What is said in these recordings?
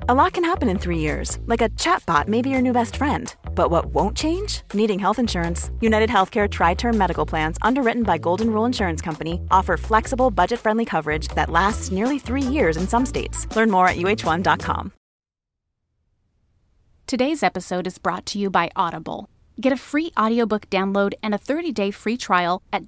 A lot can happen in 3 years, like a chatbot may be your new best friend. But what won't change? Needing health insurance. United Healthcare Tri-Term Medical Plans, underwritten by Golden Rule Insurance Company, offer flexible, budget-friendly coverage that lasts nearly 3 years in some states. Learn more at uh1.com. Today's episode is brought to you by Audible. Get a free audiobook download and a 30-day free trial at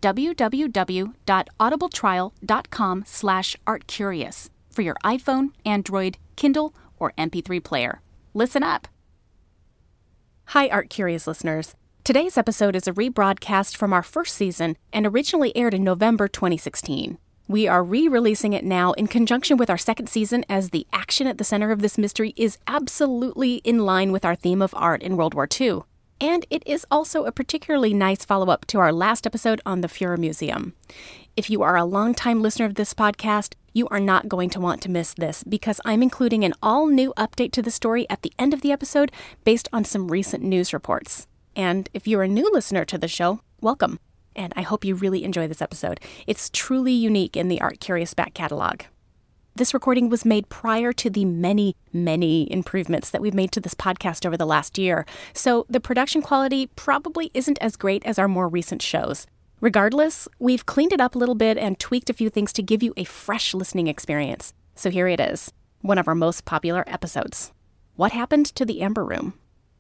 www.audibletrial.com/artcurious for your iPhone, Android, Kindle, or MP3 player. Listen up. Hi, Art Curious listeners. Today's episode is a rebroadcast from our first season and originally aired in November 2016. We are re-releasing it now in conjunction with our second season, as the action at the center of this mystery is absolutely in line with our theme of art in World War II. And it is also a particularly nice follow-up to our last episode on the Fuhrer Museum. If you are a longtime listener of this podcast, you are not going to want to miss this, because I'm including an all-new update to the story at the end of the episode based on some recent news reports. And if you're a new listener to the show, welcome. And I hope you really enjoy this episode. It's truly unique in the Art Curious back catalog. This recording was made prior to the many, many improvements that we've made to this podcast over the last year, so the production quality probably isn't as great as our more recent shows. Regardless, we've cleaned it up a little bit and tweaked a few things to give you a fresh listening experience. So here it is, one of our most popular episodes. What happened to the Amber Room?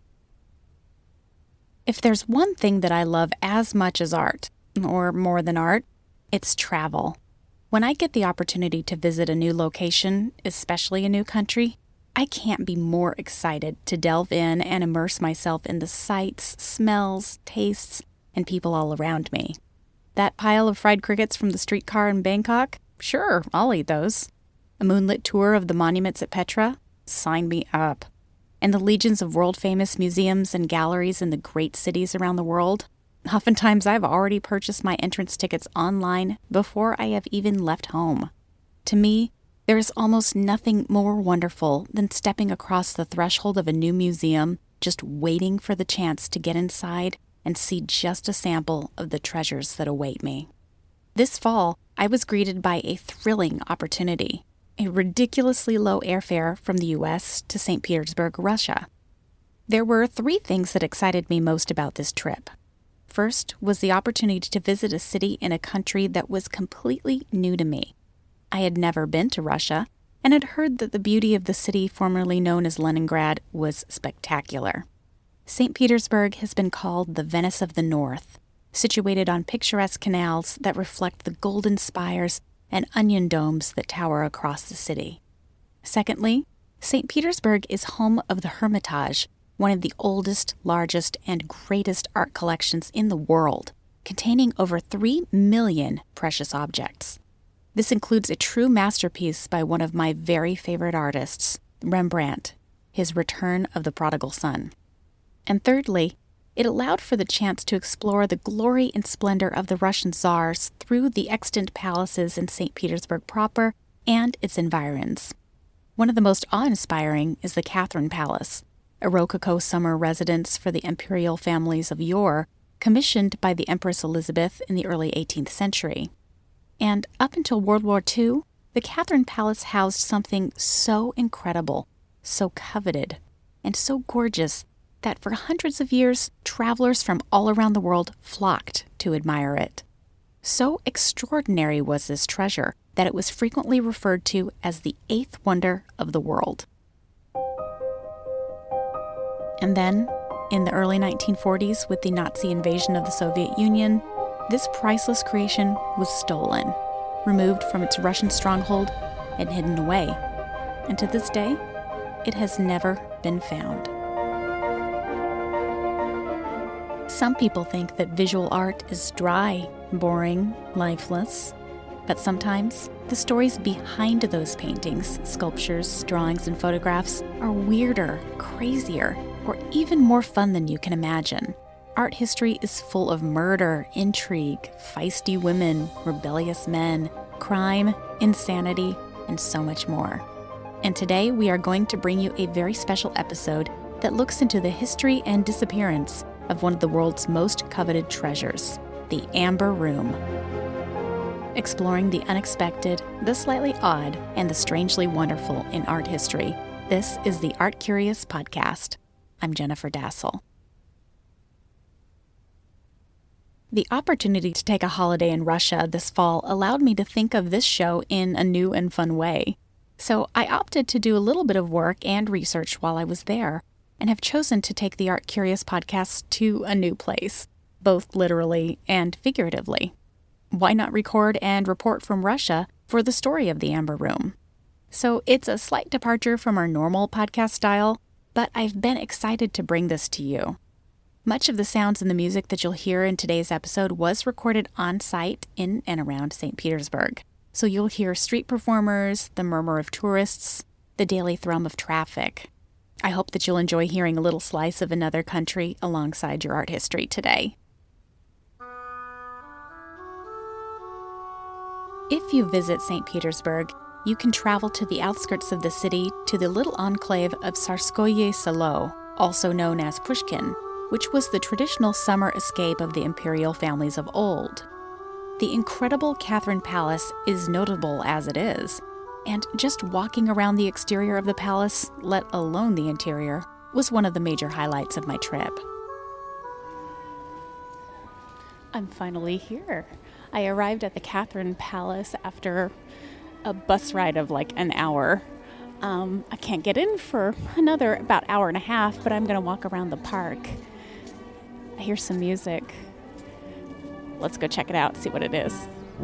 If there's one thing that I love as much as art, or more than art, it's travel. When I get the opportunity to visit a new location, especially a new country, I can't be more excited to delve in and immerse myself in the sights, smells, tastes, and people all around me. That pile of fried crickets from the streetcar in Bangkok? Sure, I'll eat those. A moonlit tour of the monuments at Petra? Sign me up. And the legions of world-famous museums and galleries in the great cities around the world? Oftentimes, I've already purchased my entrance tickets online before I have even left home. To me, there is almost nothing more wonderful than stepping across the threshold of a new museum, just waiting for the chance to get inside and see just a sample of the treasures that await me. This fall, I was greeted by a thrilling opportunity: a ridiculously low airfare from the U.S. to St. Petersburg, Russia. There were 3 things that excited me most about this trip. First was the opportunity to visit a city in a country that was completely new to me. I had never been to Russia and had heard that the beauty of the city formerly known as Leningrad was spectacular. St. Petersburg has been called the Venice of the North, situated on picturesque canals that reflect the golden spires and onion domes that tower across the city. Secondly, St. Petersburg is home of the Hermitage, one of the oldest, largest, and greatest art collections in the world, containing over 3 million precious objects. This includes a true masterpiece by one of my very favorite artists, Rembrandt, his Return of the Prodigal Son. And thirdly, it allowed for the chance to explore the glory and splendor of the Russian Tsars through the extant palaces in St. Petersburg proper and its environs. One of the most awe-inspiring is the Catherine Palace, a Rococo summer residence for the imperial families of yore, commissioned by the Empress Elizabeth in the early 18th century. And up until World War II, the Catherine Palace housed something so incredible, so coveted, and so gorgeous that for hundreds of years, travelers from all around the world flocked to admire it. So extraordinary was this treasure that it was frequently referred to as the 8th wonder of the world. And then, in the early 1940s, with the Nazi invasion of the Soviet Union, this priceless creation was stolen, removed from its Russian stronghold, and hidden away. And to this day, it has never been found. Some people think that visual art is dry, boring, lifeless. But sometimes, the stories behind those paintings, sculptures, drawings, and photographs are weirder, crazier, or even more fun than you can imagine. Art history is full of murder, intrigue, feisty women, rebellious men, crime, insanity, and so much more. And today we are going to bring you a very special episode that looks into the history and disappearance of one of the world's most coveted treasures, the Amber Room. Exploring the unexpected, the slightly odd, and the strangely wonderful in art history, This is the Art Curious Podcast. I'm Jennifer Dassel. The opportunity to take a holiday in Russia this fall allowed me to think of this show in a new and fun way. So I opted to do a little bit of work and research while I was there, and have chosen to take the Art Curious Podcast to a new place, both literally and figuratively. Why not record and report from Russia for the story of the Amber Room? So it's a slight departure from our normal podcast style, but I've been excited to bring this to you. Much of the sounds and the music that you'll hear in today's episode was recorded on site in and around St. Petersburg. So you'll hear street performers, the murmur of tourists, the daily thrum of traffic. I hope that you'll enjoy hearing a little slice of another country alongside your art history today. If you visit St. Petersburg, you can travel to the outskirts of the city to the little enclave of Tsarskoye Selo, also known as Pushkin, which was the traditional summer escape of the imperial families of old. The incredible Catherine Palace is notable as it is, and just walking around the exterior of the palace, let alone the interior, was one of the major highlights of my trip. I'm finally here. I arrived at the Catherine Palace after a bus ride of like an hour. I can't get in for another about hour and a half, but I'm going to walk around the park. I hear some music. Let's go check it out, see what it is.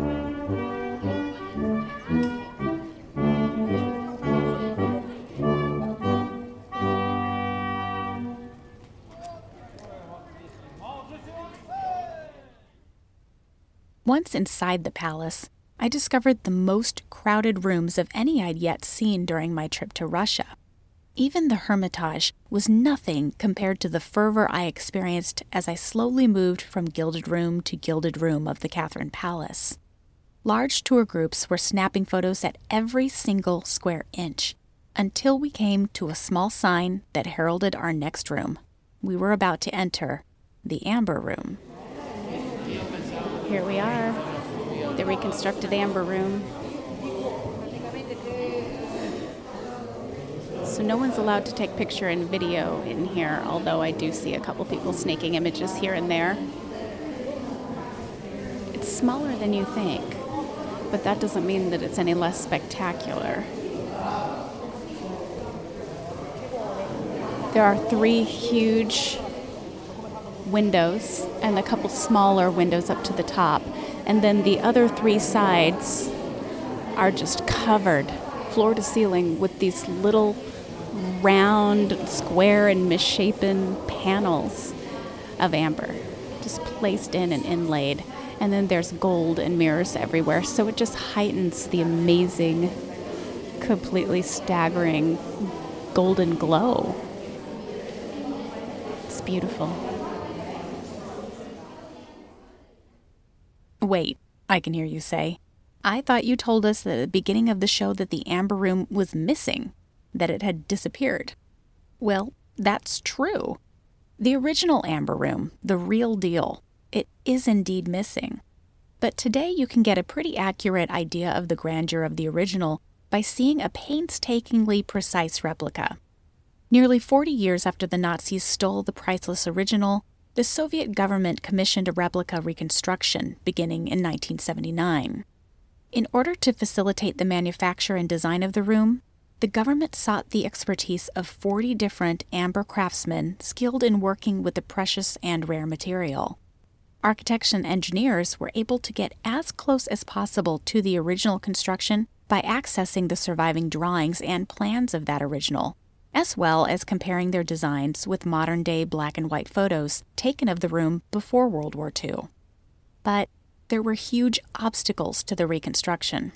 Once inside the palace, I discovered the most crowded rooms of any I'd yet seen during my trip to Russia. Even the Hermitage was nothing compared to the fervor I experienced as I slowly moved from gilded room to gilded room of the Catherine Palace. Large tour groups were snapping photos at every single square inch, until we came to a small sign that heralded our next room. We were about to enter the Amber Room. Here we are, the reconstructed Amber Room. So no one's allowed to take picture and video in here, although I do see a couple people snaking images here and there. It's smaller than you think, but that doesn't mean that it's any less spectacular. There are 3 huge windows and a couple smaller windows up to the top, and then the other 3 sides are just covered floor to ceiling with these little round, square, and misshapen panels of amber, just placed in and inlaid. And then there's gold and mirrors everywhere, so it just heightens the amazing, completely staggering golden glow. It's beautiful. Wait, I can hear you say. I thought you told us at the beginning of the show that the Amber Room was missing, that it had disappeared. Well, that's true. The original Amber Room, the real deal, it is indeed missing. But today you can get a pretty accurate idea of the grandeur of the original by seeing a painstakingly precise replica. Nearly 40 years after the Nazis stole the priceless original, the Soviet government commissioned a replica reconstruction beginning in 1979. In order to facilitate the manufacture and design of the room, the government sought the expertise of 40 different amber craftsmen skilled in working with the precious and rare material. Architects and engineers were able to get as close as possible to the original construction by accessing the surviving drawings and plans of that original, as well as comparing their designs with modern-day black and white photos taken of the room before World War II. But there were huge obstacles to the reconstruction.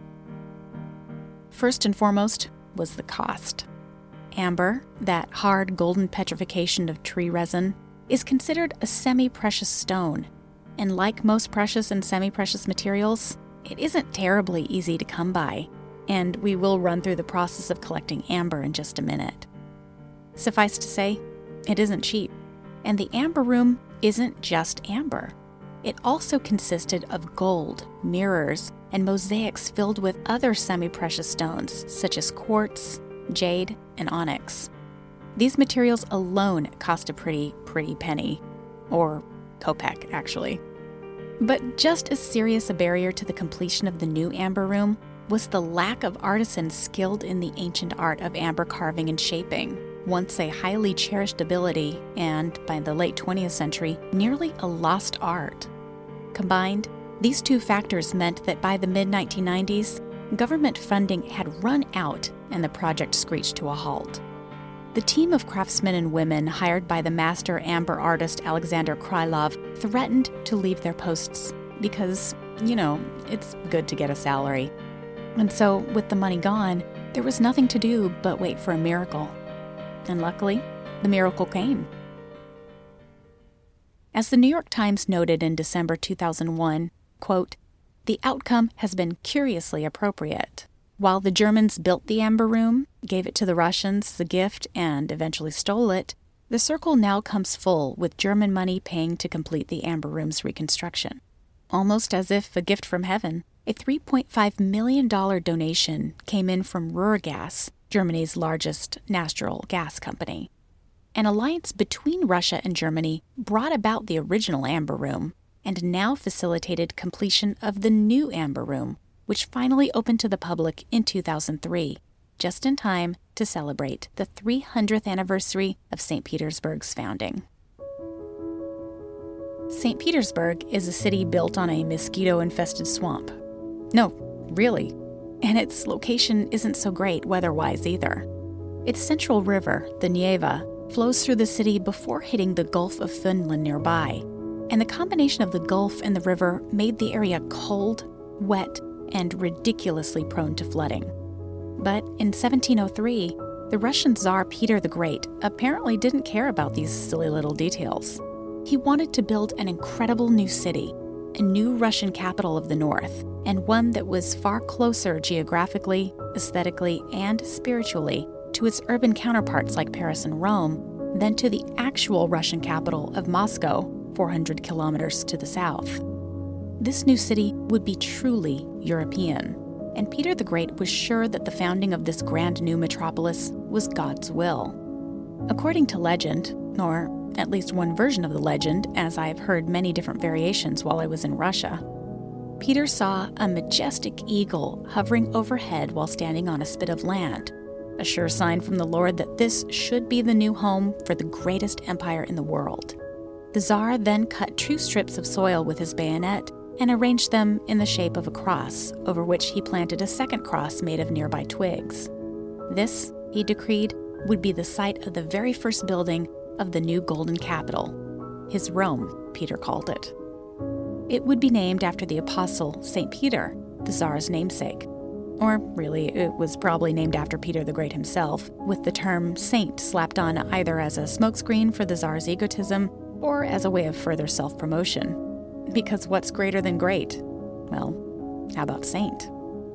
First and foremost was the cost. Amber, that hard golden petrification of tree resin, is considered a semi-precious stone, and like most precious and semi-precious materials, it isn't terribly easy to come by, and we will run through the process of collecting amber in just a minute. Suffice to say, it isn't cheap, and the Amber Room isn't just amber. It also consisted of gold, mirrors, and mosaics filled with other semi-precious stones, such as quartz, jade, and onyx. These materials alone cost a pretty penny. Or kopeck, actually. But just as serious a barrier to the completion of the new amber room was the lack of artisans skilled in the ancient art of amber carving and shaping, once a highly cherished ability and, by the late 20th century, nearly a lost art. Combined, these two factors meant that by the mid-1990s, government funding had run out and the project screeched to a halt. The team of craftsmen and women hired by the master amber artist Alexander Krylov threatened to leave their posts because, it's good to get a salary. And so, with the money gone, there was nothing to do but wait for a miracle. And luckily, the miracle came. As the New York Times noted in December 2001, quote, "The outcome has been curiously appropriate. While the Germans built the Amber Room, gave it to the Russians as a gift, and eventually stole it, the circle now comes full with German money paying to complete the Amber Room's reconstruction. Almost as if a gift from heaven, a $3.5 million donation came in from Ruhrgas, Germany's largest natural gas company. An alliance between Russia and Germany brought about the original Amber Room and now facilitated completion of the new Amber Room, which finally opened to the public in 2003, just in time to celebrate the 300th anniversary of St. Petersburg's founding." St. Petersburg is a city built on a mosquito-infested swamp. No, really. And its location isn't so great weather-wise either. Its central river, the Neva, flows through the city before hitting the Gulf of Finland nearby, and the combination of the Gulf and the river made the area cold, wet, and ridiculously prone to flooding. But in 1703, the Russian Tsar Peter the Great apparently didn't care about these silly little details. He wanted to build an incredible new city, a new Russian capital of the north, and one that was far closer geographically, aesthetically, and spiritually to its urban counterparts like Paris and Rome than to the actual Russian capital of Moscow, 400 kilometers to the south. This new city would be truly European, and Peter the Great was sure that the founding of this grand new metropolis was God's will. According to legend, or at least one version of the legend, as I've heard many different variations while I was in Russia, Peter saw a majestic eagle hovering overhead while standing on a spit of land, a sure sign from the Lord that this should be the new home for the greatest empire in the world. The Tsar then cut 2 strips of soil with his bayonet and arranged them in the shape of a cross, over which he planted a second cross made of nearby twigs. This, he decreed, would be the site of the very first building of the new golden capital. His Rome, Peter called it. It would be named after the apostle St. Peter, the Tsar's namesake. Or really, it was probably named after Peter the Great himself, with the term saint slapped on either as a smokescreen for the Tsar's egotism or as a way of further self-promotion. Because what's greater than great? Well, how about saint?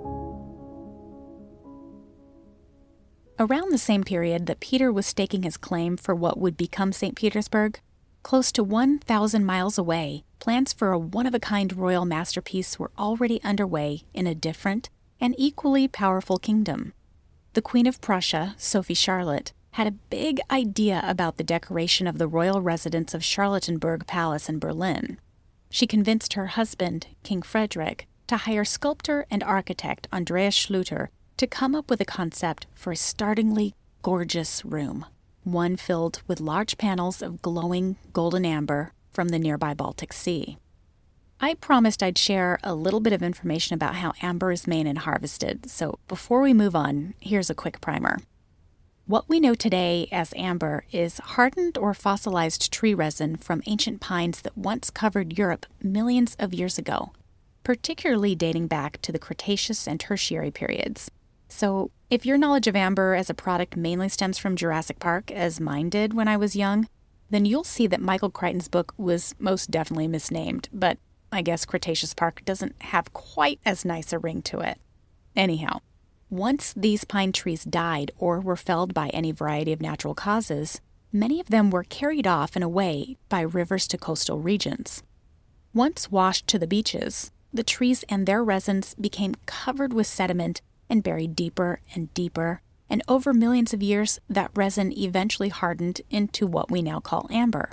Around the same period that Peter was staking his claim for what would become St. Petersburg, close to 1,000 miles away, plans for a one-of-a-kind royal masterpiece were already underway in a different and equally powerful kingdom. The Queen of Prussia, Sophie Charlotte, had a big idea about the decoration of the royal residence of Charlottenburg Palace in Berlin. She convinced her husband, King Frederick, to hire sculptor and architect Andreas Schluter to come up with a concept for a startlingly gorgeous room, one filled with large panels of glowing golden amber from the nearby Baltic Sea. I promised I'd share a little bit of information about how amber is made and harvested, so before we move on, here's a quick primer. What we know today as amber is hardened or fossilized tree resin from ancient pines that once covered Europe millions of years ago, particularly dating back to the Cretaceous and Tertiary periods. So, if your knowledge of amber as a product mainly stems from Jurassic Park, as mine did when I was young, then you'll see that Michael Crichton's book was most definitely misnamed, but I guess Cretaceous Park doesn't have quite as nice a ring to it. Anyhow, once these pine trees died or were felled by any variety of natural causes, many of them were carried off and away by rivers to coastal regions. Once washed to the beaches, the trees and their resins became covered with sediment and buried deeper and deeper and over millions of years, that resin eventually hardened into what we now call amber.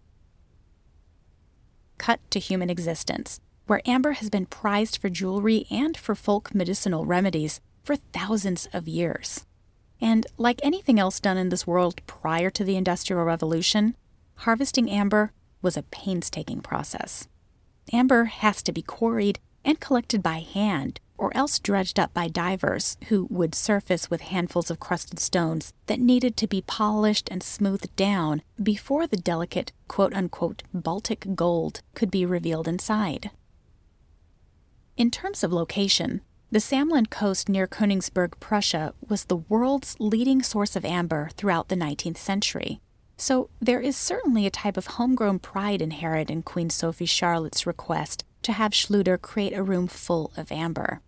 Cut to human existence, where amber has been prized for jewelry and for folk medicinal remedies for thousands of years. And like anything else done in this world prior to the Industrial Revolution, harvesting amber was a painstaking process. Amber has to be quarried and collected by hand, or else dredged up by divers who would surface with handfuls of crusted stones that needed to be polished and smoothed down before the delicate quote-unquote Baltic gold could be revealed inside. In terms of location, the Samland coast near Königsberg, Prussia, was the world's leading source of amber throughout the 19th century. So there is certainly a type of homegrown pride inherent in Queen Sophie Charlotte's request to have Schluter create a room full of amber.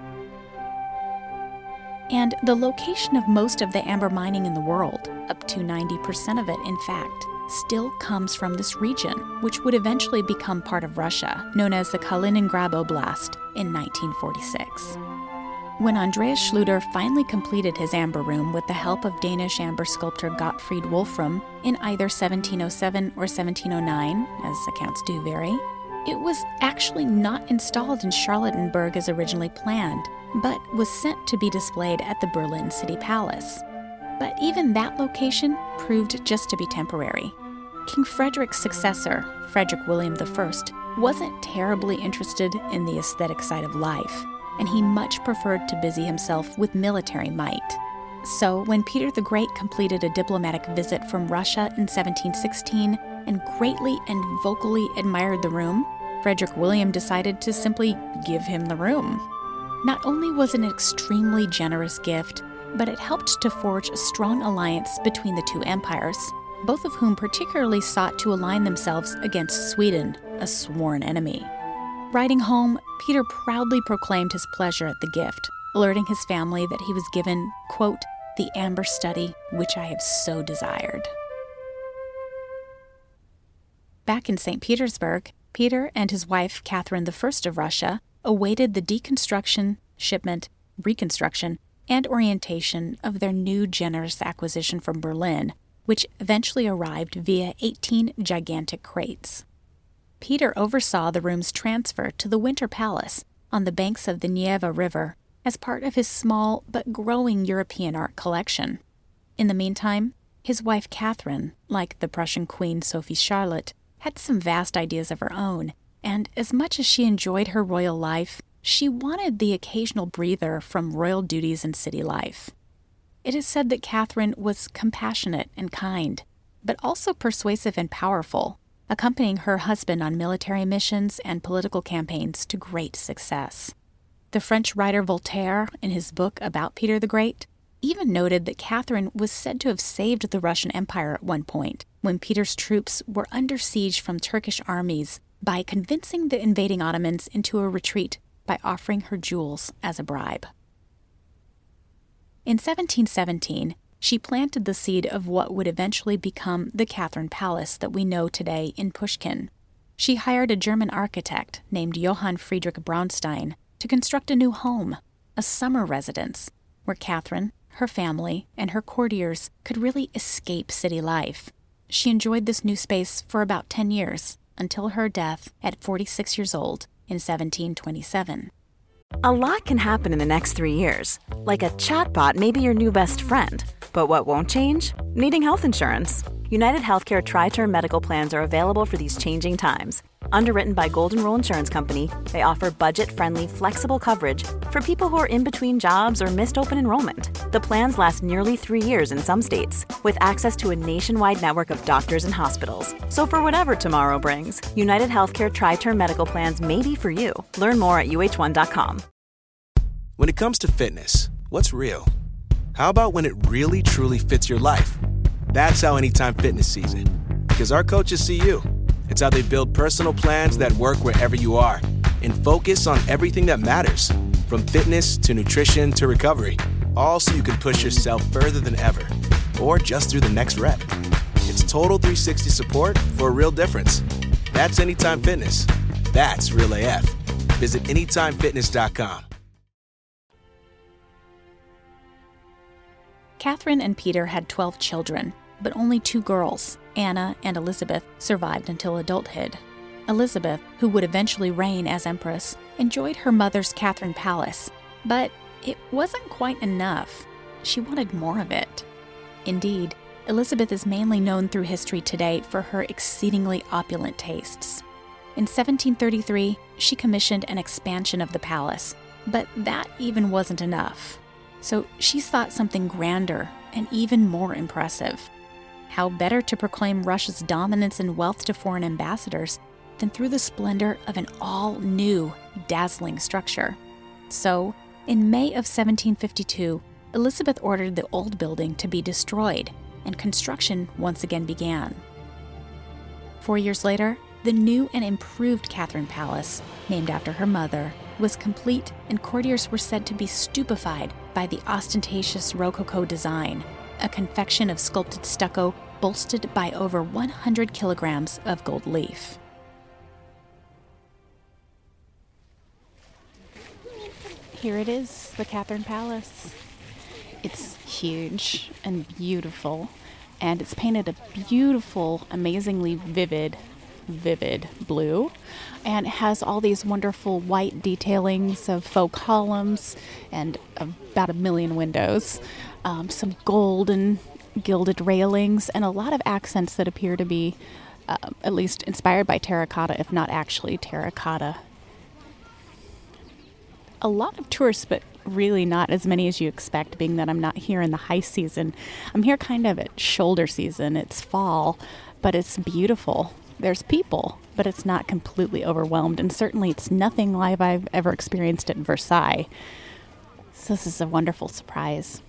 And the location of most of the amber mining in the world, up to 90% of it in fact, still comes from this region, which would eventually become part of Russia, known as the Kaliningrad Oblast, in 1946. When Andreas Schluter finally completed his amber room with the help of Danish amber sculptor Gottfried Wolfram in either 1707 or 1709, as accounts do vary, it was actually not installed in Charlottenburg as originally planned, but was sent to be displayed at the Berlin City Palace. But even that location proved just to be temporary. King Frederick's successor, Frederick William I, wasn't terribly interested in the aesthetic side of life, and he much preferred to busy himself with military might. So when Peter the Great completed a diplomatic visit from Russia in 1716 and greatly and vocally admired the room, Frederick William decided to simply give him the room. Not only was it an extremely generous gift, but it helped to forge a strong alliance between the two empires, both of whom particularly sought to align themselves against Sweden, a sworn enemy. Riding home, Peter proudly proclaimed his pleasure at the gift, alerting his family that he was given, quote, the amber study which I have so desired. Back in St. Petersburg, Peter and his wife, Catherine I of Russia, awaited the deconstruction, shipment, reconstruction, and orientation of their new generous acquisition from Berlin, which eventually arrived via 18 gigantic crates. Peter oversaw the room's transfer to the Winter Palace on the banks of the Neva River as part of his small but growing European art collection. In the meantime, his wife Catherine, like the Prussian Queen Sophie Charlotte, had some vast ideas of her own, and as much as she enjoyed her royal life, she wanted the occasional breather from royal duties and city life. It is said that Catherine was compassionate and kind, but also persuasive and powerful, accompanying her husband on military missions and political campaigns to great success. The French writer Voltaire, in his book about Peter the Great, even noted that Catherine was said to have saved the Russian Empire at one point, when Peter's troops were under siege from Turkish armies, by convincing the invading Ottomans into a retreat by offering her jewels as a bribe. In 1717, she planted the seed of what would eventually become the Catherine Palace that we know today in Pushkin. She hired a German architect named Johann Friedrich Braunstein to construct a new home, a summer residence, where Catherine, her family, and her courtiers could really escape city life. She enjoyed this new space for about 10 years, until her death at 46 years old in 1727. A lot can happen in the next 3 years. Like a chatbot may be your new best friend. But what won't change? Needing health insurance. United Healthcare Tri-Term Medical Plans are available for these changing times. Underwritten by Golden Rule Insurance Company, they offer budget-friendly, flexible coverage for people who are in between jobs or missed open enrollment. The plans last nearly 3 years in some states, with access to a nationwide network of doctors and hospitals. So for whatever tomorrow brings, United Healthcare Tri-Term Medical Plans may be for you. Learn more at uh1.com. When it comes to fitness, what's real? How about when it really, truly fits your life? That's how Anytime Fitness sees it. Because our coaches see you. It's how they build personal plans that work wherever you are and focus on everything that matters, from fitness to nutrition to recovery, all so you can push yourself further than ever or just through the next rep. It's total 360 support for a real difference. That's Anytime Fitness. That's Real AF. Visit AnytimeFitness.com. Catherine and Peter had 12 children, but only 2 girls, Anna and Elizabeth, survived until adulthood. Elizabeth, who would eventually reign as empress, enjoyed her mother's Catherine Palace, but it wasn't quite enough. She wanted more of it. Indeed, Elizabeth is mainly known through history today for her exceedingly opulent tastes. In 1733, she commissioned an expansion of the palace, but that even wasn't enough. So she thought something grander and even more impressive. How better to proclaim Russia's dominance and wealth to foreign ambassadors than through the splendor of an all-new, dazzling structure? So, in May of 1752, Elizabeth ordered the old building to be destroyed, and construction once again began. 4 years later, the new and improved Catherine Palace, named after her mother, was complete, and courtiers were said to be stupefied by the ostentatious Rococo design, a confection of sculpted stucco bolstered by over 100 kilograms of gold leaf. Here it is, the Catherine Palace. It's huge and beautiful, and it's painted a beautiful, amazingly vivid blue, and it has all these wonderful white detailings of faux columns and about 1 million windows, some gold and gilded railings, and a lot of accents that appear to be at least inspired by terracotta, if not actually terracotta. A lot of tourists, but really not as many as you expect, being that I'm not here in the high season. I'm here kind of at shoulder season. It's fall, but it's beautiful. There's people, but it's not completely overwhelmed, and certainly it's nothing like I've ever experienced at Versailles. So this is a wonderful surprise.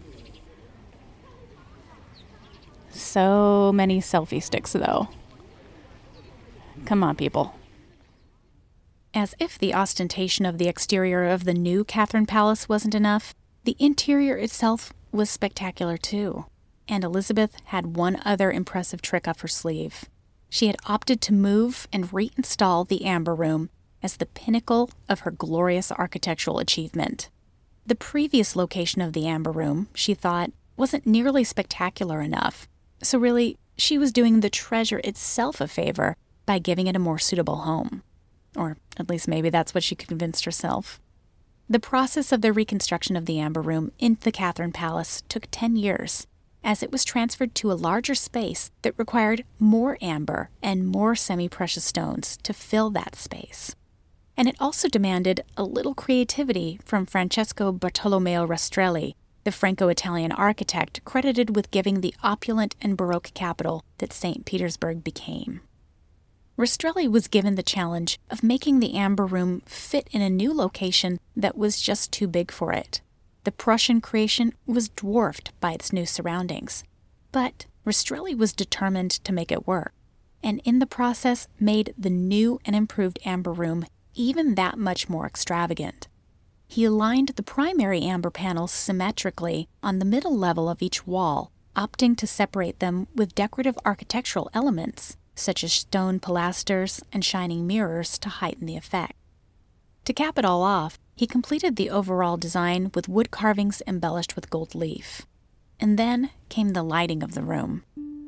So many selfie sticks, though. Come on, people. As if the ostentation of the exterior of the new Catherine Palace wasn't enough, the interior itself was spectacular too. And Elizabeth had one other impressive trick up her sleeve. She had opted to move and reinstall the Amber Room as the pinnacle of her glorious architectural achievement. The previous location of the Amber Room, she thought, wasn't nearly spectacular enough. So really, she was doing the treasure itself a favor by giving it a more suitable home. Or at least maybe that's what she convinced herself. The process of the reconstruction of the Amber Room in the Catherine Palace took 10 years, as it was transferred to a larger space that required more amber and more semi-precious stones to fill that space. And it also demanded a little creativity from Francesco Bartolomeo Rastrelli, the Franco-Italian architect credited with giving the opulent and Baroque capital that St. Petersburg became. Rastrelli was given the challenge of making the Amber Room fit in a new location that was just too big for it. The Prussian creation was dwarfed by its new surroundings. But Rastrelli was determined to make it work, and in the process made the new and improved Amber Room even that much more extravagant. He aligned the primary amber panels symmetrically on the middle level of each wall, opting to separate them with decorative architectural elements, such as stone pilasters and shining mirrors to heighten the effect. To cap it all off, he completed the overall design with wood carvings embellished with gold leaf. And then came the lighting of the room.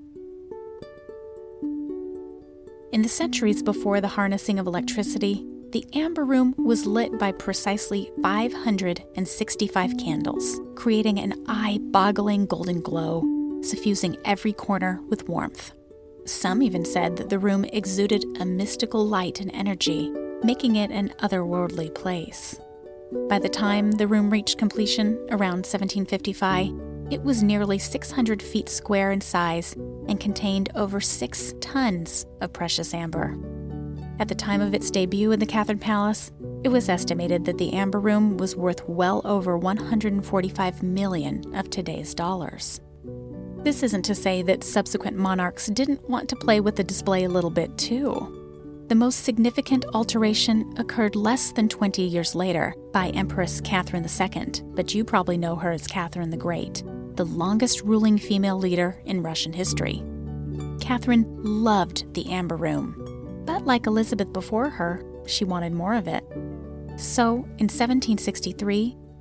In the centuries before the harnessing of electricity, the Amber Room was lit by precisely 565 candles, creating an eye-boggling golden glow, suffusing every corner with warmth. Some even said that the room exuded a mystical light and energy, making it an otherworldly place. By the time the room reached completion, around 1755, it was nearly 600 feet square in size and contained over 6 tons of precious amber. At the time of its debut in the Catherine Palace, it was estimated that the Amber Room was worth well over 145 million of today's dollars. This isn't to say that subsequent monarchs didn't want to play with the display a little bit too. The most significant alteration occurred less than 20 years later by Empress Catherine II, but you probably know her as Catherine the Great, the longest ruling female leader in Russian history. Catherine loved the Amber Room, but like Elizabeth before her, she wanted more of it. So, in 1763,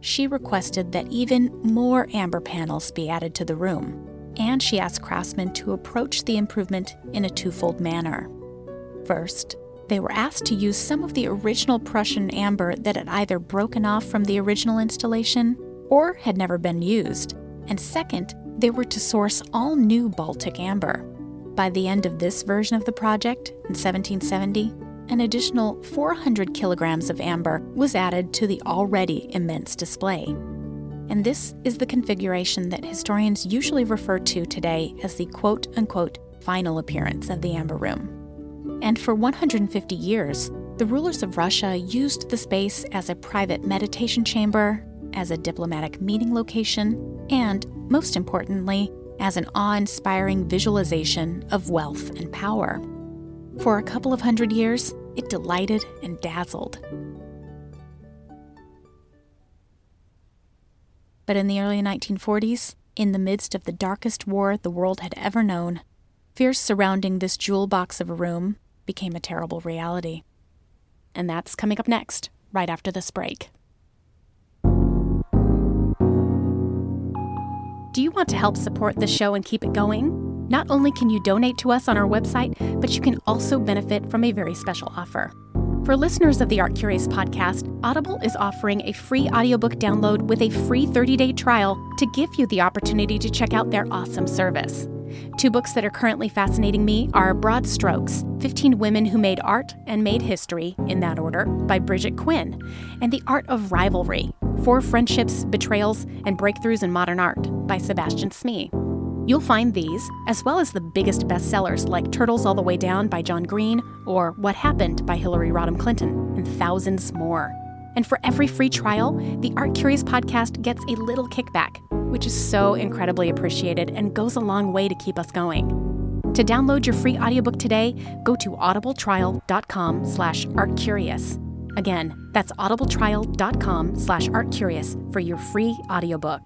she requested that even more amber panels be added to the room, and she asked craftsmen to approach the improvement in a twofold manner. First, they were asked to use some of the original Prussian amber that had either broken off from the original installation or had never been used. And second, they were to source all new Baltic amber. By the end of this version of the project, in 1770, an additional 400 kilograms of amber was added to the already immense display. And this is the configuration that historians usually refer to today as the quote-unquote final appearance of the Amber Room. And for 150 years, the rulers of Russia used the space as a private meditation chamber, as a diplomatic meeting location, and, most importantly, as an awe-inspiring visualization of wealth and power. For a couple of hundred years, it delighted and dazzled. But in the early 1940s, in the midst of the darkest war the world had ever known, fears surrounding this jewel box of a room became a terrible reality. And that's coming up next, right after this break. Do you want to help support the show and keep it going? Not only can you donate to us on our website, but you can also benefit from a very special offer. For listeners of the Art Curious podcast, Audible is offering a free audiobook download with a free 30-day trial to give you the opportunity to check out their awesome service. 2 books that are currently fascinating me are Broad Strokes, 15 Women Who Made Art and Made History, in that order, by Bridget Quinn, and The Art of Rivalry, 4 Friendships, Betrayals, and Breakthroughs in Modern Art, by Sebastian Smee. You'll find these, as well as the biggest bestsellers like Turtles All the Way Down by John Green or What Happened by Hillary Rodham Clinton, and thousands more. And for every free trial, the Art Curious podcast gets a little kickback, which is so incredibly appreciated and goes a long way to keep us going. To download your free audiobook today, go to audibletrial.com/artcurious. Again, that's audibletrial.com/artcurious for your free audiobook.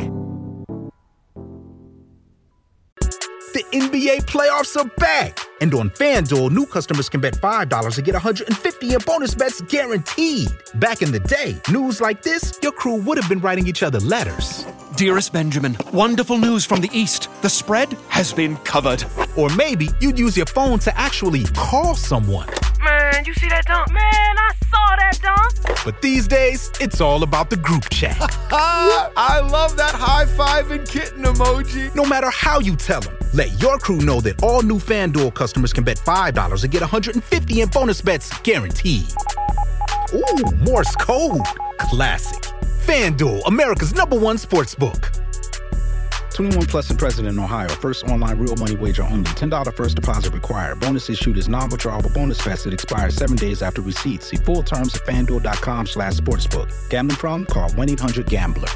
The NBA playoffs are back. And on FanDuel, new customers can bet $5 to get $150 in bonus bets guaranteed. Back in the day, news like this, your crew would have been writing each other letters. Dearest Benjamin, wonderful news from the East. The spread has been covered. Or maybe you'd use your phone to actually call someone. Man, you see that dunk? Man, I saw that dunk. But these days, it's all about the group chat. I love that high-five and kitten emoji. No matter how you tell them, let your crew know that all new FanDuel customers can bet $5 to get $150 in bonus bets guaranteed. Ooh, Morse code. Classic. FanDuel, America's #1 sportsbook. 21 plus and present in Ohio. First online real money wager only. $10 first deposit required. Bonus issued is non-withdrawable bonus vest that expires 7 days after receipt. See full terms at FanDuel.com/sportsbook. Gambling problem? Call 1-800-GAMBLER.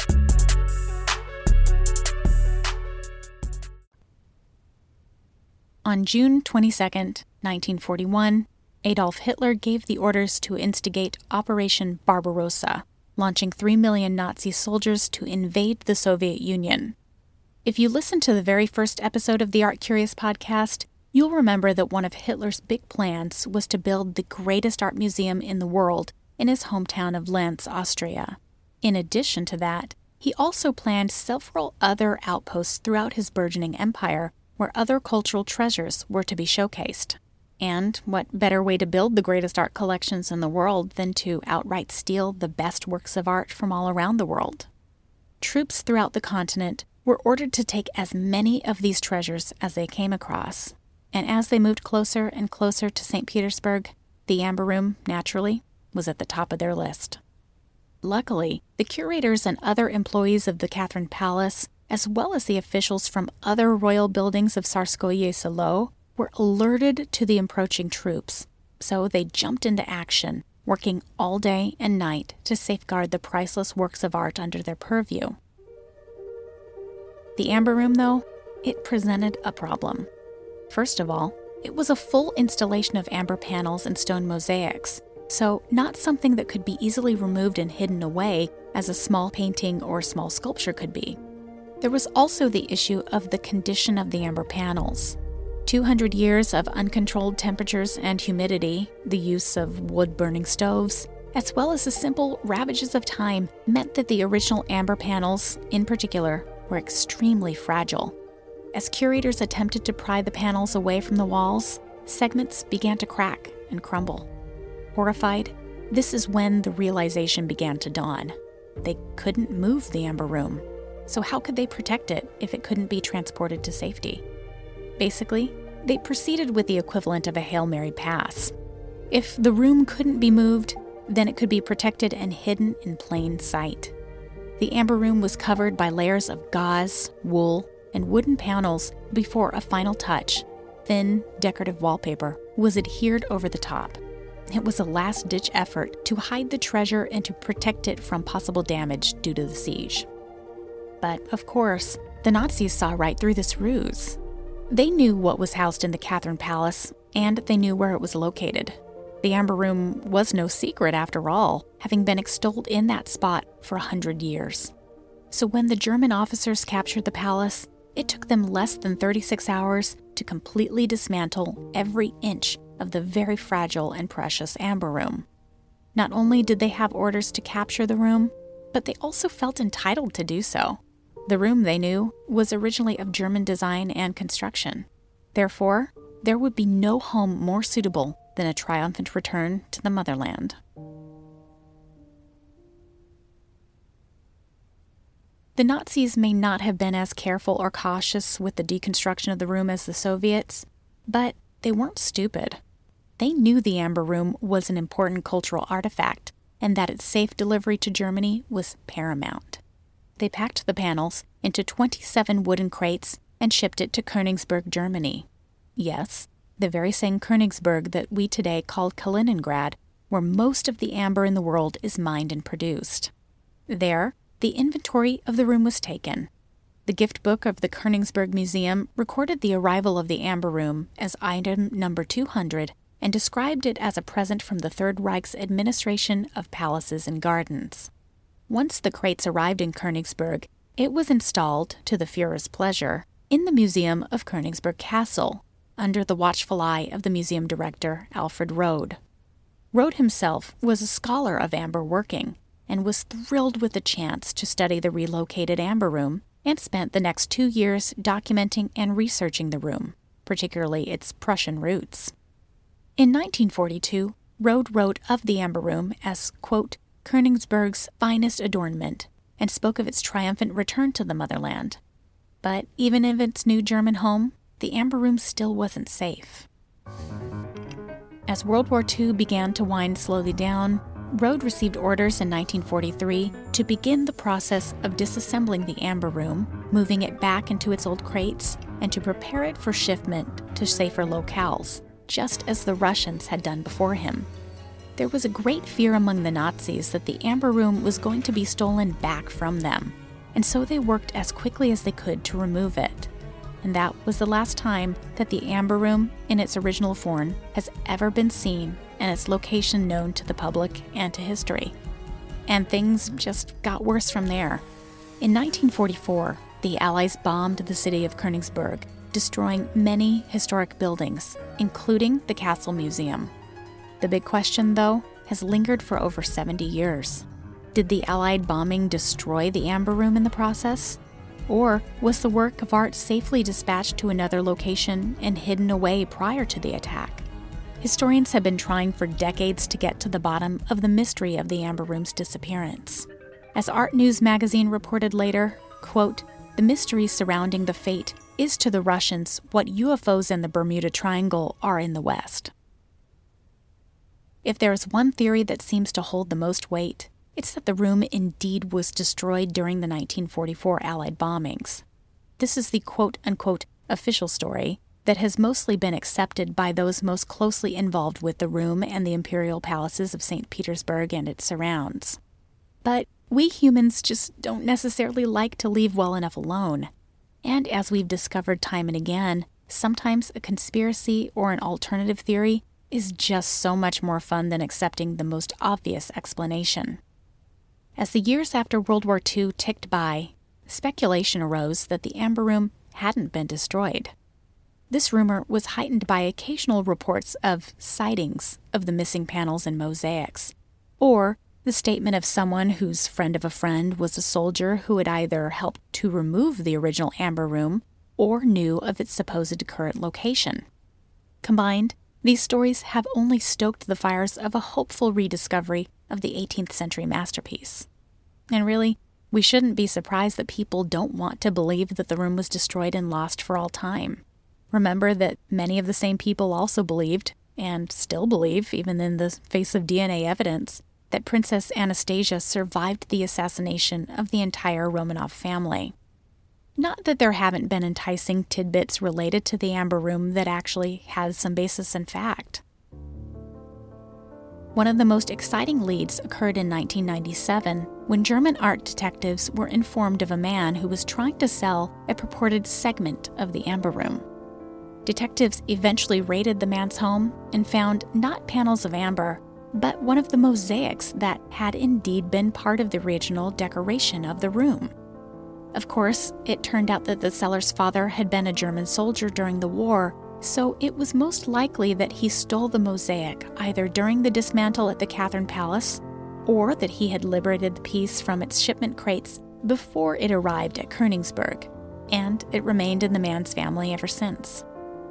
On June 22, 1941, Adolf Hitler gave the orders to instigate Operation Barbarossa, launching 3 million Nazi soldiers to invade the Soviet Union. If you listen to the very first episode of the Art Curious podcast, you'll remember that one of Hitler's big plans was to build the greatest art museum in the world in his hometown of Linz, Austria. In addition to that, he also planned several other outposts throughout his burgeoning empire where other cultural treasures were to be showcased. And what better way to build the greatest art collections in the world than to outright steal the best works of art from all around the world? Troops throughout the continent were ordered to take as many of these treasures as they came across. And as they moved closer and closer to St. Petersburg, the Amber Room, naturally, was at the top of their list. Luckily, the curators and other employees of the Catherine Palace, as well as the officials from other royal buildings of Tsarskoye Selo, were alerted to the approaching troops, so they jumped into action, working all day and night to safeguard the priceless works of art under their purview. The Amber Room, though, it presented a problem. First of all, it was a full installation of amber panels and stone mosaics, so not something that could be easily removed and hidden away as a small painting or small sculpture could be. There was also the issue of the condition of the amber panels. 200 years of uncontrolled temperatures and humidity, the use of wood-burning stoves, as well as the simple ravages of time, meant that the original amber panels, in particular, were extremely fragile. As curators attempted to pry the panels away from the walls, segments began to crack and crumble. Horrified, this is when the realization began to dawn. They couldn't move the amber room, so how could they protect it if it couldn't be transported to safety? Basically, they proceeded with the equivalent of a Hail Mary pass. If the room couldn't be moved, then it could be protected and hidden in plain sight. The amber room was covered by layers of gauze, wool, and wooden panels before a final touch, thin, decorative wallpaper, was adhered over the top. It was a last-ditch effort to hide the treasure and to protect it from possible damage due to the siege. But, of course, the Nazis saw right through this ruse. They knew what was housed in the Catherine Palace, and they knew where it was located. The Amber Room was no secret after all, having been extolled in that spot for 100 years. So when the German officers captured the palace, it took them less than 36 hours to completely dismantle every inch of the very fragile and precious Amber Room. Not only did they have orders to capture the room, but they also felt entitled to do so. The room, they knew, was originally of German design and construction. Therefore, there would be no home more suitable than a triumphant return to the motherland. The Nazis may not have been as careful or cautious with the deconstruction of the room as the Soviets, but they weren't stupid. They knew the Amber Room was an important cultural artifact and that its safe delivery to Germany was paramount. They packed the panels into 27 wooden crates and shipped it to Königsberg, Germany. Yes, the very same Königsberg that we today call Kaliningrad, where most of the amber in the world is mined and produced. There, the inventory of the room was taken. The gift book of the Königsberg Museum recorded the arrival of the Amber Room as item number 200 and described it as a present from the Third Reich's administration of palaces and gardens. Once the crates arrived in Königsberg, it was installed, to the Führer's pleasure, in the Museum of Königsberg Castle, under the watchful eye of the museum director, Alfred Rode. Rode himself was a scholar of amber working, and was thrilled with the chance to study the relocated Amber Room, and spent the next 2 years documenting and researching the room, particularly its Prussian roots. In 1942, Rode wrote of the Amber Room as, quote, Königsberg's finest adornment, and spoke of its triumphant return to the motherland. But even in its new German home, the Amber Room still wasn't safe. As World War II began to wind slowly down, Rode received orders in 1943 to begin the process of disassembling the Amber Room, moving it back into its old crates, and to prepare it for shipment to safer locales, just as the Russians had done before him. There was a great fear among the Nazis that the Amber Room was going to be stolen back from them, and so they worked as quickly as they could to remove it. And that was the last time that the Amber Room, in its original form, has ever been seen, and its location known to the public and to history. And things just got worse from there. In 1944, the Allies bombed the city of Königsberg, destroying many historic buildings, including the Castle Museum. The big question, though, has lingered for over 70 years. Did the Allied bombing destroy the Amber Room in the process? Or was the work of art safely dispatched to another location and hidden away prior to the attack? Historians have been trying for decades to get to the bottom of the mystery of the Amber Room's disappearance. As Art News magazine reported later, quote, the mystery surrounding the fate is to the Russians what UFOs in the Bermuda Triangle are in the West. If there is one theory that seems to hold the most weight, it's that the room indeed was destroyed during the 1944 Allied bombings. This is the quote-unquote official story that has mostly been accepted by those most closely involved with the room and the imperial palaces of St. Petersburg and its surrounds. But we humans just don't necessarily like to leave well enough alone. And as we've discovered time and again, sometimes a conspiracy or an alternative theory is just so much more fun than accepting the most obvious explanation. As the years after World War II ticked by, speculation arose that the Amber Room hadn't been destroyed. This rumor was heightened by occasional reports of sightings of the missing panels and mosaics. or the statement of someone whose friend of a friend was a soldier who had either helped to remove the original Amber Room or knew of its supposed current location. Combined, these stories have only stoked the fires of a hopeful rediscovery of the 18th century masterpiece. And really, we shouldn't be surprised that people don't want to believe that the room was destroyed and lost for all time. Remember that many of the same people also believed, and still believe, even in the face of DNA evidence, that Princess Anastasia survived the assassination of the entire Romanov family. Not that there haven't been enticing tidbits related to the Amber Room that actually has some basis in fact. One of the most exciting leads occurred in 1997 when German art detectives were informed of a man who was trying to sell a purported segment of the Amber Room. Detectives eventually raided the man's home and found not panels of amber, but one of the mosaics that had indeed been part of the original decoration of the room. Of course, it turned out that the seller's father had been a German soldier during the war, so it was most likely that he stole the mosaic either during the dismantle at the Catherine Palace, or that he had liberated the piece from its shipment crates before it arrived at Königsberg, and it remained in the man's family ever since.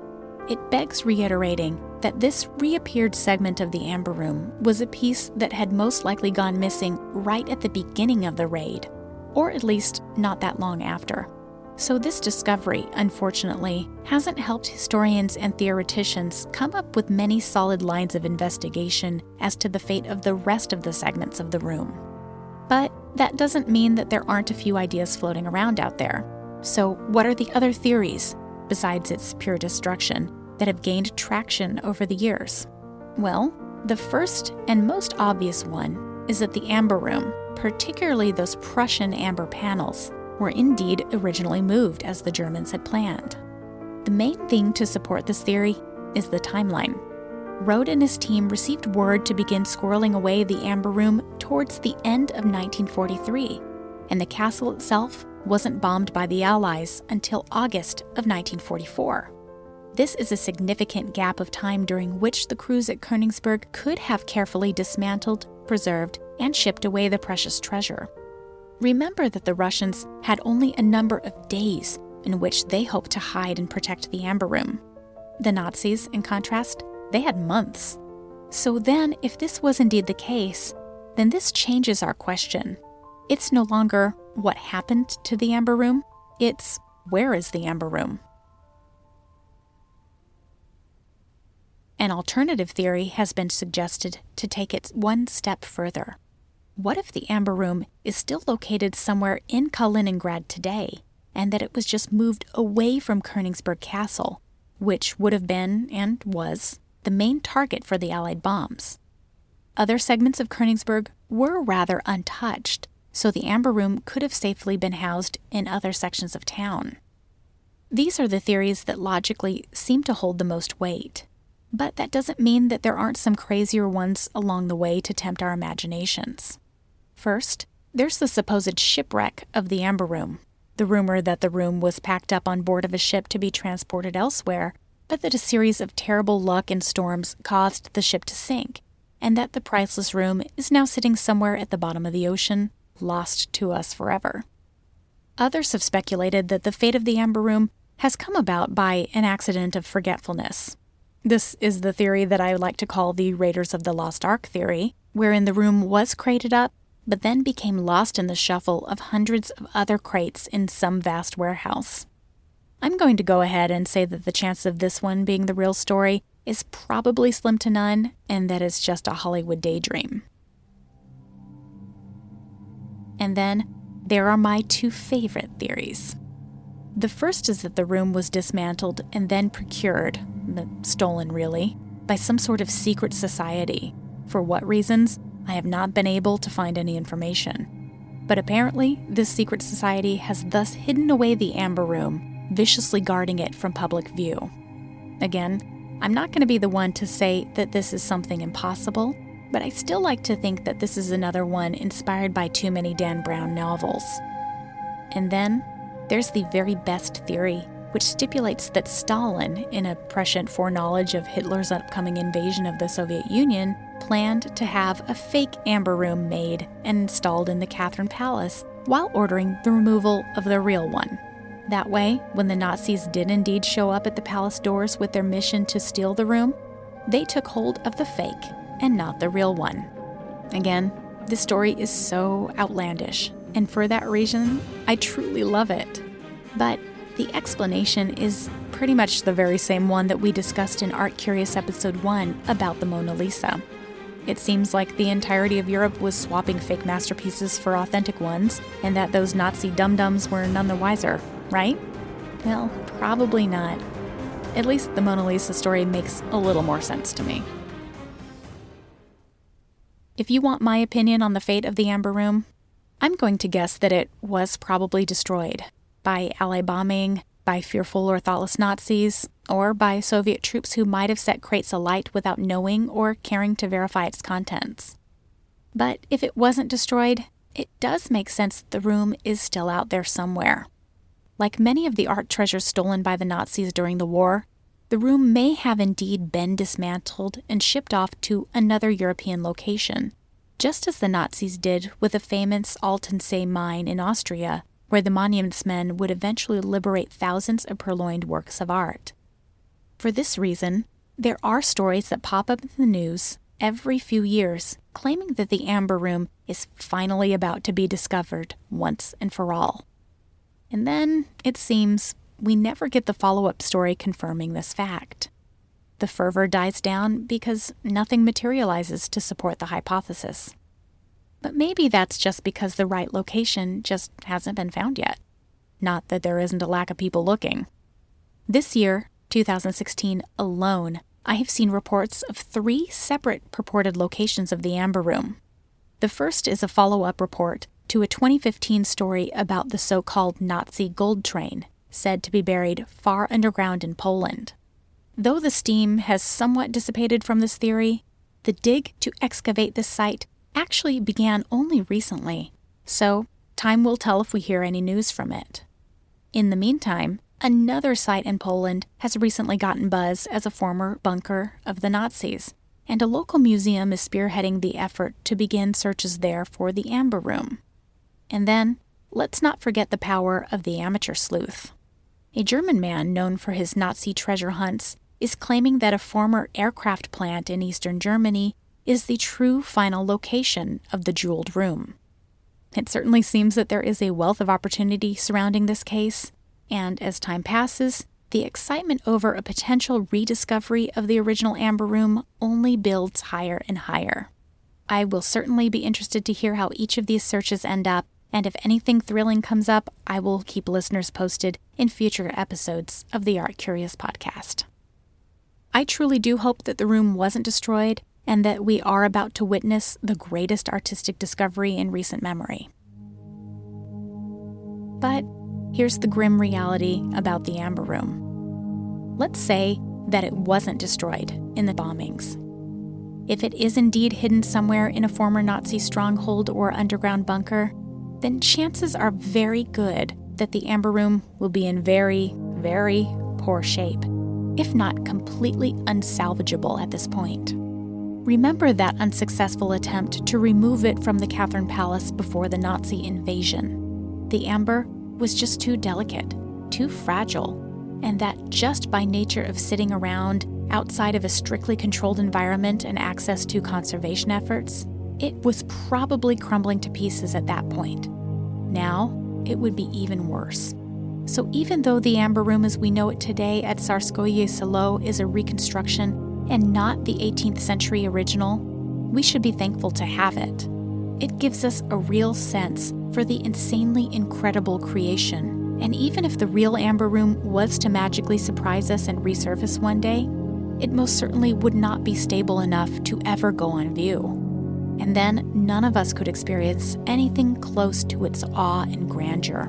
It begs reiterating that this reappeared segment of the Amber Room was a piece that had most likely gone missing right at the beginning of the raid, or at least not that long after. So this discovery, unfortunately, hasn't helped historians and theoreticians come up with many solid lines of investigation as to the fate of the rest of the segments of the room. But that doesn't mean that there aren't a few ideas floating around out there. So what are the other theories, besides its pure destruction, that have gained traction over the years? Well, the first and most obvious one is that the Amber Room, particularly those Prussian amber panels, were indeed originally moved as the Germans had planned. The main thing to support this theory is the timeline. Rode and his team received word to begin squirreling away the Amber Room towards the end of 1943, and the castle itself wasn't bombed by the Allies until August of 1944. This is a significant gap of time during which the crews at Königsberg could have carefully dismantled, preserved, and shipped away the precious treasure. Remember that the Russians had only a number of days in which they hoped to hide and protect the Amber Room. The Nazis, in contrast, they had months. So then, if this was indeed the case, then this changes our question. It's no longer what happened to the Amber Room, it's where is the Amber Room? An alternative theory has been suggested to take it one step further. What if the Amber Room is still located somewhere in Kaliningrad today, and that it was just moved away from Königsberg Castle, which would have been, and was, the main target for the Allied bombs? Other segments of Königsberg were rather untouched, so the Amber Room could have safely been housed in other sections of town. These are the theories that logically seem to hold the most weight. But that doesn't mean that there aren't some crazier ones along the way to tempt our imaginations. First, there's the supposed shipwreck of the Amber Room. The rumor that the room was packed up on board of a ship to be transported elsewhere, but that a series of terrible luck and storms caused the ship to sink, and that the priceless room is now sitting somewhere at the bottom of the ocean, lost to us forever. Others have speculated that the fate of the Amber Room has come about by an accident of forgetfulness. This is the theory that I would like to call the Raiders of the Lost Ark theory, wherein the room was crated up, but then became lost in the shuffle of hundreds of other crates in some vast warehouse. I'm going to go ahead and say that the chance of this one being the real story is probably slim to none, and that it's just a Hollywood daydream. And then, there are my two favorite theories. The first is that the room was dismantled and then procured, stolen really, by some sort of secret society. For what reasons, I have not been able to find any information. But apparently, this secret society has thus hidden away the Amber Room, viciously guarding it from public view. Again, I'm not going to be the one to say that this is something impossible, but I still like to think that this is another one inspired by too many Dan Brown novels. And then, there's the very best theory which stipulates that Stalin, in a prescient foreknowledge of Hitler's upcoming invasion of the Soviet Union, planned to have a fake amber room made and installed in the Catherine Palace while ordering the removal of the real one. That way, when the Nazis did indeed show up at the palace doors with their mission to steal the room, they took hold of the fake and not the real one. Again, this story is so outlandish, and for that reason, I truly love it. But the explanation is pretty much the very same one that we discussed in Art Curious Episode 1 about the Mona Lisa. It seems like the entirety of Europe was swapping fake masterpieces for authentic ones, and that those Nazi dum-dums were none the wiser, right? Well, probably not. At least the Mona Lisa story makes a little more sense to me. If you want my opinion on the fate of the Amber Room, I'm going to guess that it was probably destroyed by Allied bombing, by fearful or thoughtless Nazis, or by Soviet troops who might have set crates alight without knowing or caring to verify its contents. But if it wasn't destroyed, it does make sense that the room is still out there somewhere. Like many of the art treasures stolen by the Nazis during the war, the room may have indeed been dismantled and shipped off to another European location, just as the Nazis did with the famous Altensee mine in Austria, where the monuments men would eventually liberate thousands of purloined works of art. For this reason, there are stories that pop up in the news every few years claiming that the Amber Room is finally about to be discovered once and for all. And then, it seems, we never get the follow-up story confirming this fact. The fervor dies down because nothing materializes to support the hypothesis. But maybe that's just because the right location just hasn't been found yet. Not that there isn't a lack of people looking. This year, 2016 alone, I have seen reports of 3 separate purported locations of the Amber Room. The first is a follow-up report to a 2015 story about the so-called Nazi gold train, said to be buried far underground in Poland. Though the steam has somewhat dissipated from this theory, the dig to excavate this site actually began only recently, so time will tell if we hear any news from it. In the meantime, another site in Poland has recently gotten buzz as a former bunker of the Nazis, and a local museum is spearheading the effort to begin searches there for the Amber Room. And then, let's not forget the power of the amateur sleuth. A German man known for his Nazi treasure hunts is claiming that a former aircraft plant in eastern Germany is the true final location of the jeweled room. It certainly seems that there is a wealth of opportunity surrounding this case, and as time passes, the excitement over a potential rediscovery of the original Amber Room only builds higher and higher. I will certainly be interested to hear how each of these searches end up, and if anything thrilling comes up, I will keep listeners posted in future episodes of the Art Curious podcast. I truly do hope that the room wasn't destroyed and that we are about to witness the greatest artistic discovery in recent memory. But here's the grim reality about the Amber Room. Let's say that it wasn't destroyed in the bombings. If it is indeed hidden somewhere in a former Nazi stronghold or underground bunker, then chances are very good that the Amber Room will be in very, very poor shape, if not completely unsalvageable at this point. Remember that unsuccessful attempt to remove it from the Catherine Palace before the Nazi invasion. The amber was just too delicate, too fragile, and that just by nature of sitting around outside of a strictly controlled environment and access to conservation efforts, it was probably crumbling to pieces at that point. Now, it would be even worse. So even though the Amber Room as we know it today at Tsarskoye Selo is a reconstruction and not the 18th century original, we should be thankful to have it. It gives us a real sense for the insanely incredible creation, and even if the real Amber Room was to magically surprise us and resurface one day, it most certainly would not be stable enough to ever go on view. And then none of us could experience anything close to its awe and grandeur.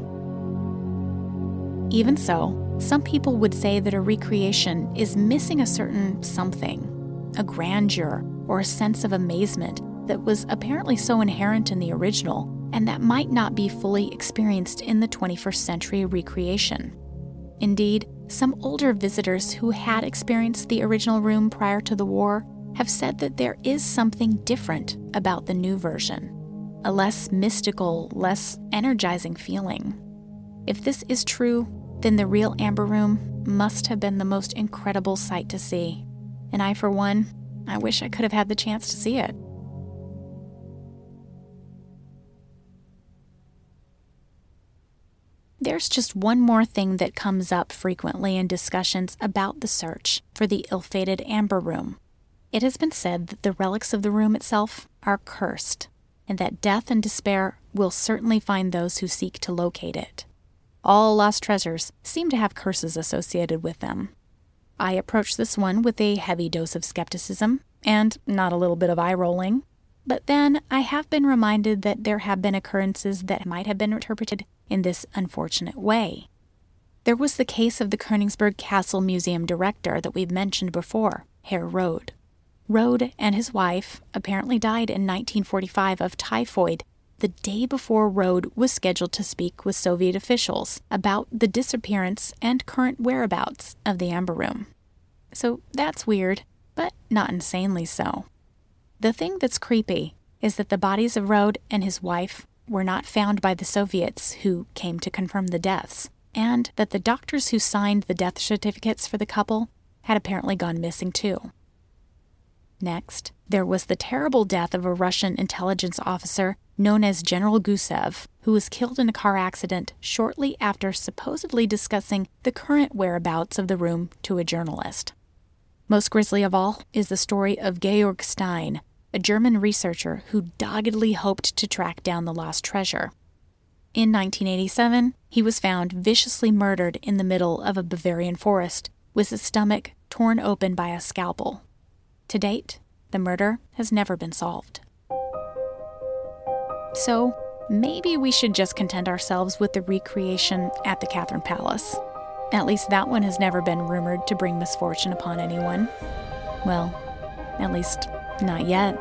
Even so, some people would say that a recreation is missing a certain something, a grandeur or a sense of amazement that was apparently so inherent in the original and that might not be fully experienced in the 21st century recreation. Indeed, some older visitors who had experienced the original room prior to the war have said that there is something different about the new version, a less mystical, less energizing feeling. If this is true, then the real Amber Room must have been the most incredible sight to see. And I, for one, I wish I could have had the chance to see it. There's just one more thing that comes up frequently in discussions about the search for the ill-fated Amber Room. It has been said that the relics of the room itself are cursed, and that death and despair will certainly find those who seek to locate it. All lost treasures seem to have curses associated with them. I approach this one with a heavy dose of skepticism, and not a little bit of eye-rolling. But then I have been reminded that there have been occurrences that might have been interpreted in this unfortunate way. There was the case of the Königsberg Castle Museum director that we've mentioned before, Herr Rode. Rode and his wife apparently died in 1945 of typhoid, the day before Rode was scheduled to speak with Soviet officials about the disappearance and current whereabouts of the Amber Room. So that's weird, but not insanely so. The thing that's creepy is that the bodies of Rode and his wife were not found by the Soviets who came to confirm the deaths, and that the doctors who signed the death certificates for the couple had apparently gone missing too. Next, there was the terrible death of a Russian intelligence officer known as General Gusev, who was killed in a car accident shortly after supposedly discussing the current whereabouts of the room to a journalist. Most grisly of all is the story of Georg Stein, a German researcher who doggedly hoped to track down the lost treasure. In 1987, he was found viciously murdered in the middle of a Bavarian forest, with his stomach torn open by a scalpel. To date, the murder has never been solved. So, maybe we should just content ourselves with the recreation at the Catherine Palace. At least that one has never been rumored to bring misfortune upon anyone. Well, at least not yet.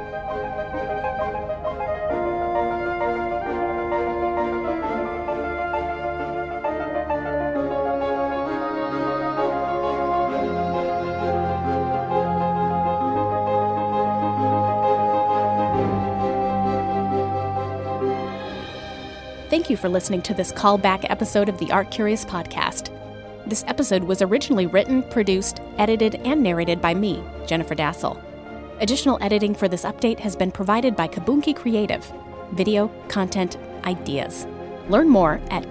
Thank you for listening to this callback episode of the Art Curious podcast. This episode was originally written, produced, edited, and narrated by me, Jennifer Dassel. Additional editing for this update has been provided by Kabunki Creative. Video, content, ideas. Learn more at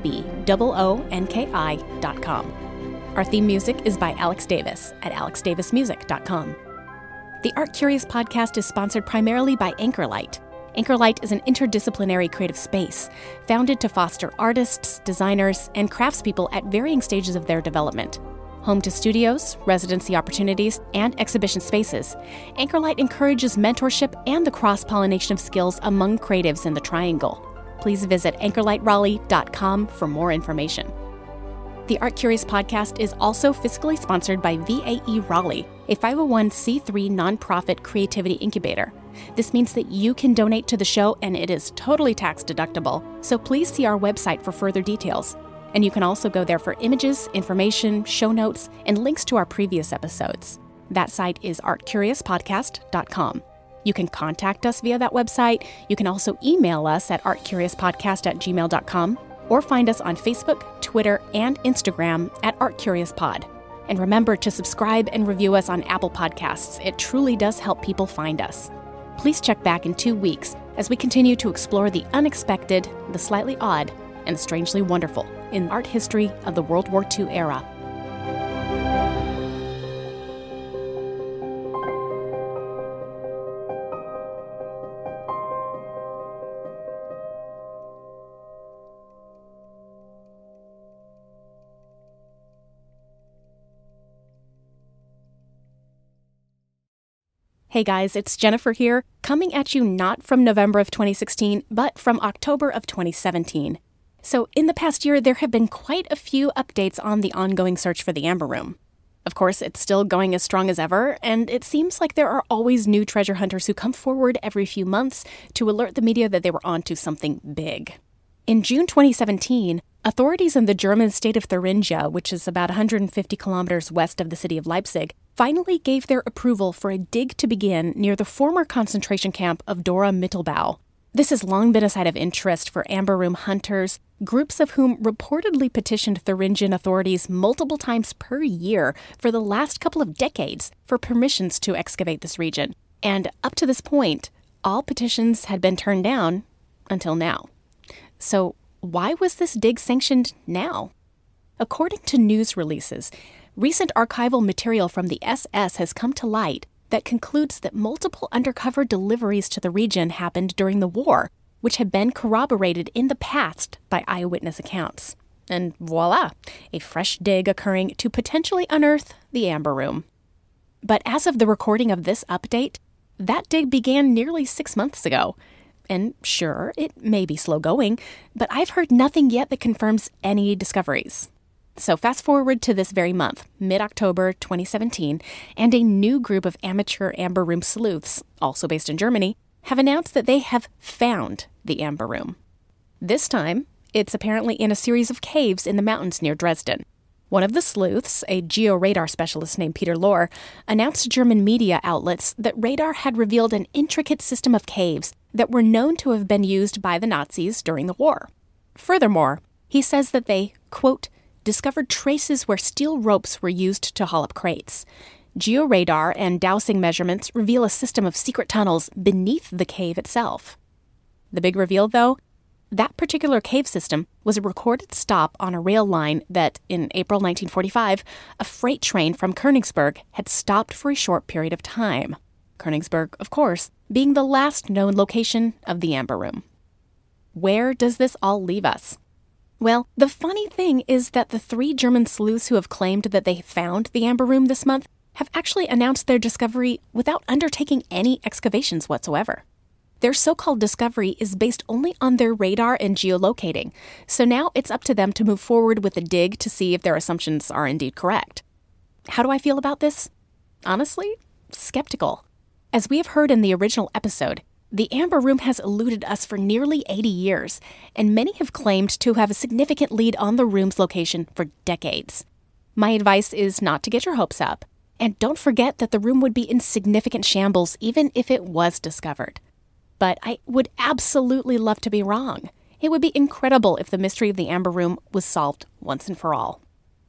KABOONKI.com. Our theme music is by Alex Davis at alexdavismusic.com. The Art Curious podcast is sponsored primarily by Anchorlight. Anchorlight is an interdisciplinary creative space founded to foster artists, designers, and craftspeople at varying stages of their development. Home to studios, residency opportunities, and exhibition spaces, Anchorlight encourages mentorship and the cross-pollination of skills among creatives in the Triangle. Please visit anchorlightraleigh.com for more information. The Art Curious podcast is also fiscally sponsored by VAE Raleigh, a 501c3 nonprofit creativity incubator. This means that you can donate to the show and it is totally tax deductible, so please see our website for further details. And you can also go there for images, information, show notes, and links to our previous episodes. That site is artcuriouspodcast.com. You can contact us via that website. You can also email us at artcuriouspodcast@gmail.com or find us on Facebook, Twitter, and Instagram at ArtCuriousPod. And remember to subscribe and review us on Apple Podcasts. It truly does help people find us. Please check back in 2 weeks as we continue to explore the unexpected, the slightly odd, and the strangely wonderful in art history of the World War II era. Hey guys, it's Jennifer here, coming at you not from November of 2016, but from October of 2017. So in the past year, there have been quite a few updates on the ongoing search for the Amber Room. Of course, it's still going as strong as ever, and it seems like there are always new treasure hunters who come forward every few months to alert the media that they were onto something big. In June 2017, Authorities in the German state of Thuringia, which is about 150 kilometers west of the city of Leipzig, finally gave their approval for a dig to begin near the former concentration camp of Dora Mittelbau. This has long been a site of interest for amber room hunters, groups of whom reportedly petitioned Thuringian authorities multiple times per year for the last couple of decades for permissions to excavate this region. And up to this point, all petitions had been turned down until now. So why was this dig sanctioned now? According to news releases, recent archival material from the SS has come to light that concludes that multiple undercover deliveries to the region happened during the war, which had been corroborated in the past by eyewitness accounts. And voila, a fresh dig occurring to potentially unearth the Amber Room. But as of the recording of this update, that dig began nearly 6 months ago. And sure, it may be slow going, but I've heard nothing yet that confirms any discoveries. So fast forward to this very month, mid-October 2017, and a new group of amateur Amber Room sleuths, also based in Germany, have announced that they have found the Amber Room. This time, it's apparently in a series of caves in the mountains near Dresden. One of the sleuths, a georadar specialist named Peter Lohr, announced to German media outlets that radar had revealed an intricate system of caves that were known to have been used by the Nazis during the war. Furthermore, he says that they, quote, discovered traces where steel ropes were used to haul up crates. Georadar and dowsing measurements reveal a system of secret tunnels beneath the cave itself. The big reveal, though? That particular cave system was a recorded stop on a rail line that, in April 1945, a freight train from Königsberg had stopped for a short period of time. Königsberg, of course, being the last known location of the Amber Room. Where does this all leave us? Well, the funny thing is that the 3 German sleuths who have claimed that they found the Amber Room this month have actually announced their discovery without undertaking any excavations whatsoever. Their so-called discovery is based only on their radar and geolocating, so now it's up to them to move forward with a dig to see if their assumptions are indeed correct. How do I feel about this? Honestly, skeptical. As we have heard in the original episode, the Amber Room has eluded us for nearly 80 years, and many have claimed to have a significant lead on the room's location for decades. My advice is not to get your hopes up, and don't forget that the room would be in significant shambles even if it was discovered. But I would absolutely love to be wrong. It would be incredible if the mystery of the Amber Room was solved once and for all.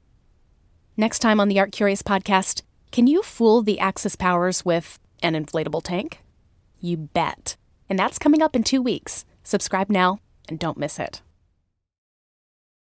Next time on the Art Curious podcast, can you fool the Axis powers with an inflatable tank? You bet. And that's coming up in 2 weeks. Subscribe now and don't miss it.